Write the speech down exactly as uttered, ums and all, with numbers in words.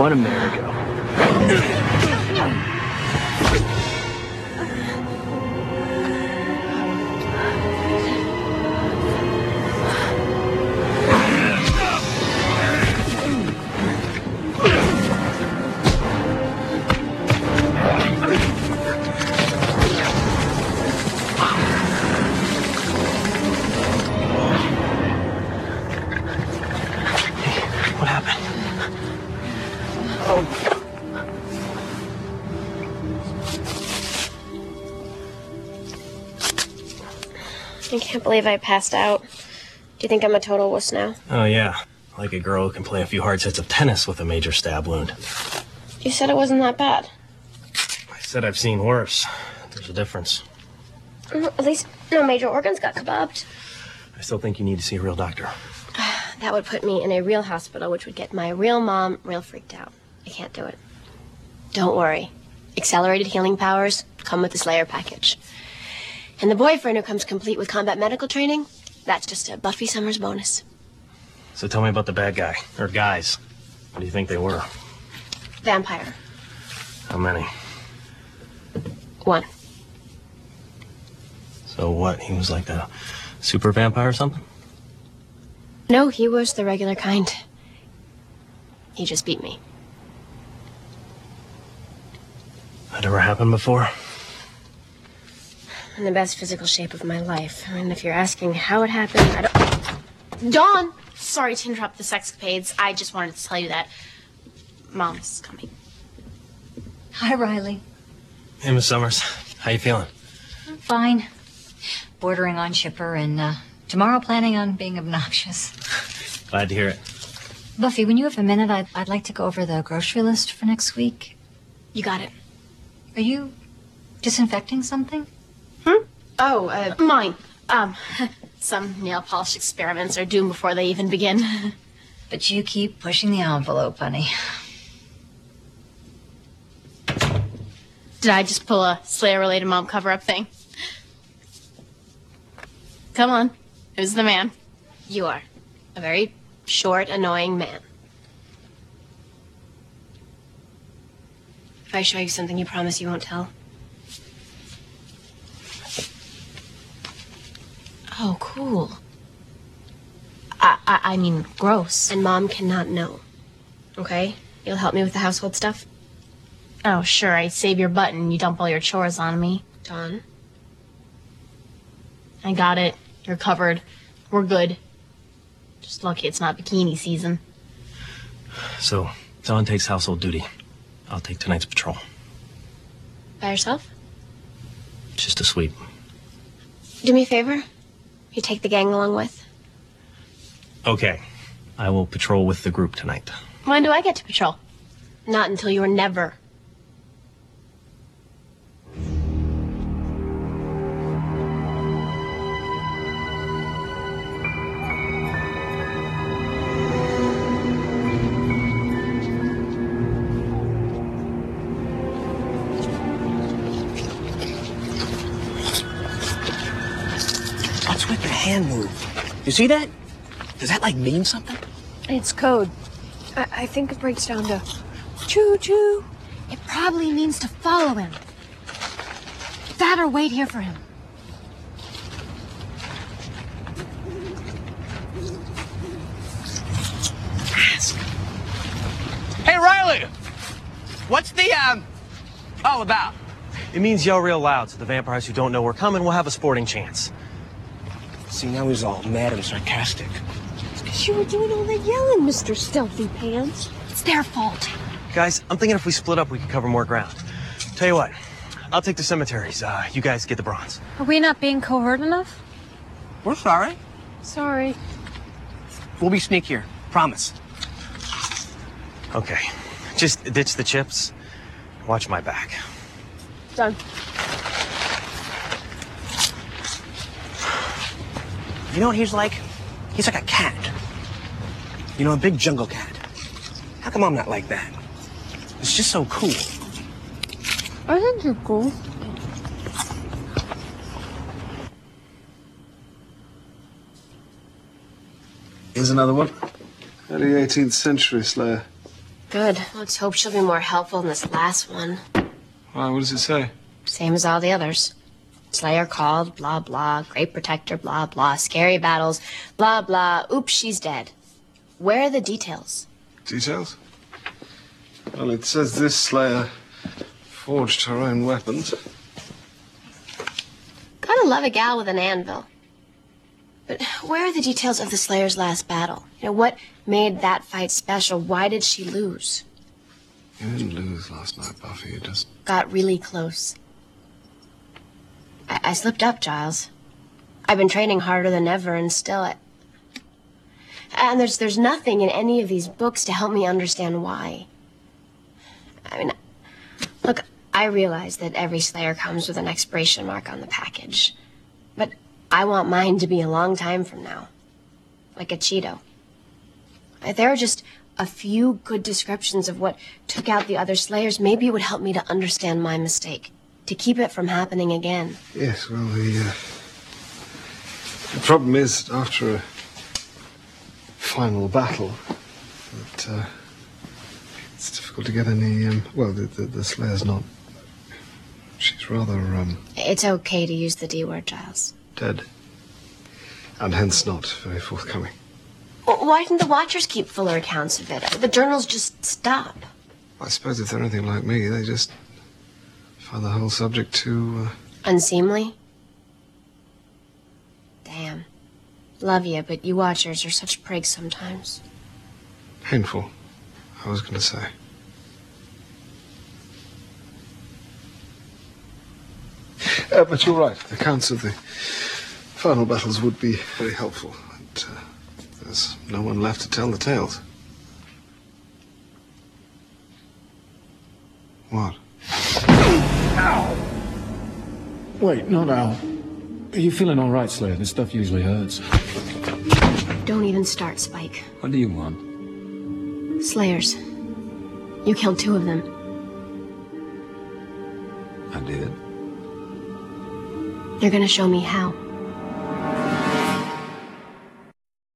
What a merry-go. I can't believe I passed out. Do you think I'm a total wuss now? Oh, yeah. Like a girl who can play a few hard sets of tennis with a major stab wound. You said it wasn't that bad. I said I've seen worse. There's a difference. Well, at least no major organs got kebabbed. I still think you need to see a real doctor. That would put me in a real hospital, which would get my real mom real freaked out. I can't do it. Don't worry. Accelerated healing powers come with the Slayer package. And the boyfriend who comes complete with combat medical training, that's just a Buffy Summers bonus. So tell me about the bad guy, or guys. What do you think they were? Vampire. How many? One. So what, he was like a super vampire or something? No, he was the regular kind. He just beat me. That ever happened before? In the best physical shape of my life. I mean, if you're asking how it happened, I don't... Dawn! Sorry to interrupt the sexcapades. I just wanted to tell you that Mom's coming. Hi, Riley. Hey, Miss Summers. How you feeling? I'm fine. Bordering on chipper, and uh, tomorrow planning on being obnoxious. Glad to hear it. Buffy, when you have a minute, I'd, I'd like to go over the grocery list for next week. You got it. Are you disinfecting something? Hmm? Oh, uh, mine. Um, some nail polish experiments are doomed before they even begin. But you keep pushing the envelope, honey. Did I just pull a Slayer-related mom cover-up thing? Come on. Who's the man? You are. A very short, annoying man. If I show you something you promise you won't tell? Oh, cool. I, I, I mean, gross. And Mom cannot know. Okay? You'll help me with the household stuff? Oh, sure. I save your butt and you dump all your chores on me. Dawn? I got it. You're covered. We're good. Just lucky it's not bikini season. So, Dawn takes household duty. I'll take tonight's patrol. By yourself? Just a sweep. Do me a favor? You take the gang along with? Okay. I will patrol with the group tonight. When do I get to patrol? Not until you are never. What's with the hand move? You see that? Does that, like, mean something? It's code. I, I think it breaks down to choo-choo. It probably means to follow him. That or wait here for him. Ask. Hey, Riley! What's the, um, all about? It means yell real loud so the vampires who don't know we're coming will have a sporting chance. See, now he's all mad and sarcastic. It's because you were doing all that yelling, Mister Stealthy Pants. It's their fault. Guys, I'm thinking if we split up, we can cover more ground. Tell you what, I'll take the cemeteries. Uh, you guys get the bronze. Are we not being covert enough? We're sorry. Sorry. We'll be sneakier. Promise. Okay. Just ditch the chips. Watch my back. Done. You know what he's like? He's like a cat. You know, a big jungle cat. How come I'm not like that? It's just so cool. I think you're cool. Here's another one. Early eighteenth century Slayer. Good. Let's hope she'll be more helpful in this last one. Why, what does it say? Same as all the others. Slayer called, blah, blah. Great protector, blah, blah. Scary battles, blah, blah. Oops, she's dead. Where are the details? Details? Well, it says this Slayer forged her own weapons. Gotta love a gal with an anvil. But where are the details of the Slayer's last battle? You know, what made that fight special? Why did she lose? You didn't lose last night, Buffy. You just... Got really close. I, I slipped up, Giles. I've been training harder than ever, and still I... And there's there's nothing in any of these books to help me understand why. I mean, look, I realize that every Slayer comes with an expiration mark on the package. But I want mine to be a long time from now. Like a Cheeto. If there are just a few good descriptions of what took out the other Slayers, maybe it would help me to understand my mistake. To keep it from happening again. Yes, well, the, uh, the problem is, after a final battle, that, uh, it's difficult to get any, um, well, the, the, the Slayer's not, she's rather, um... It's okay to use the D word, Giles. dead. And hence not very forthcoming. Well, why didn't the Watchers keep fuller accounts of it? The journals just stop. I suppose if they're anything like me, they just find the whole subject too, uh... Unseemly? Damn. Love you, but you Watchers are such prigs sometimes. painful, I was going to say. Uh, but you're right. Accounts of the final battles would be very helpful. And, uh, there's no one left to tell the tales. What? Ow! Wait, not now. Are you feeling all right, Slayer? This stuff usually hurts. Don't even start, Spike. What do you want? Slayers. You killed two of them. I did. You're gonna show me how.